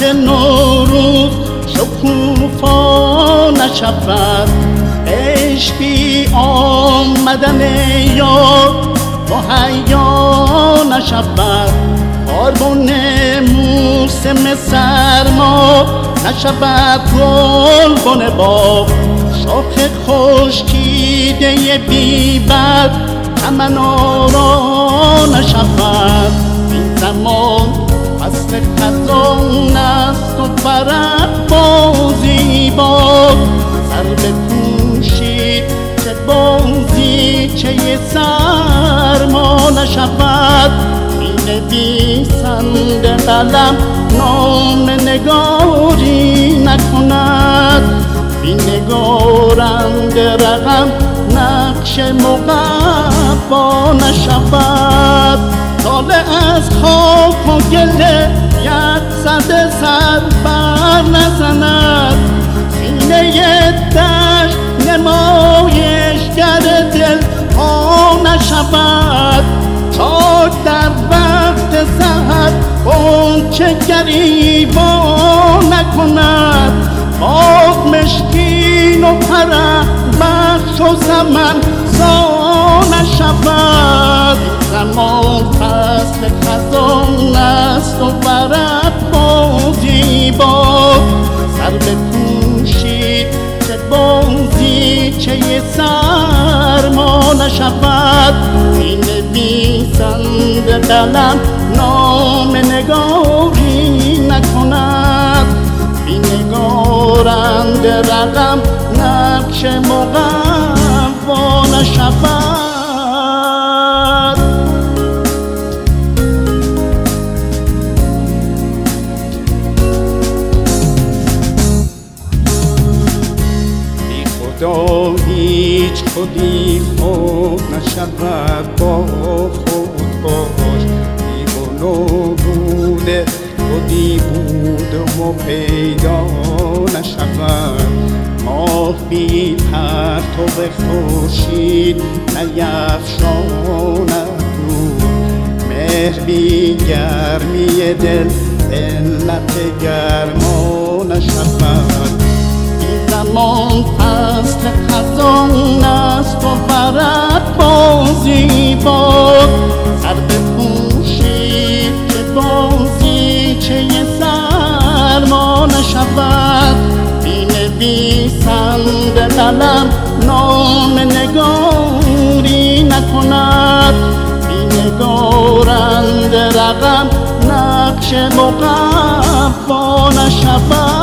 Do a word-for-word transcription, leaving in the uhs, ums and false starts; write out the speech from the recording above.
که نوروز شکوفا نشود، عشقی آمدن یار مهیا نشود، بارون موسم سرما نشود گلبن باغ، شاخ خشکیده بیبر چمن آرا نشود. این زمان فصل خزان است و فرح بازی باد، سر بپوشید چه بازی چه سرما نشود. نویسنده قلم نام نگاری نکند، بی نگارنده رقم نقش مقفا نشود. طالع از خاک و گله یک صد سر بر نزند، سینه دشت نمایشگر دل ها نشود. چاک در وقت سحر غنچه گریبان نکند، باغ مشکین و فرح بخش و زمن زا نشود. زمان فصل خزان است و فرح بازی باد، سر بپوشید چه بازی چه سرما نشود. نویسنده قلم نام نگاری نکند، بی نگارنده رقم نقش مقفا نشود. بی خدا هیچ خودی خود نشود، با خود باش بیگناه بوده خودی بود و پیدا نشود. ماه بی پرتو خورشید نیفشاند نور، مهر بی گرمی دل علت گرما نشود. این زمان فصل خزان است و فرح بازی باد، سر بپوشید چه بازی چه سرما نشود. بی نویسنده قلم نام نگاری نکند، بی نگارنده رقم نقش مقفا نشود.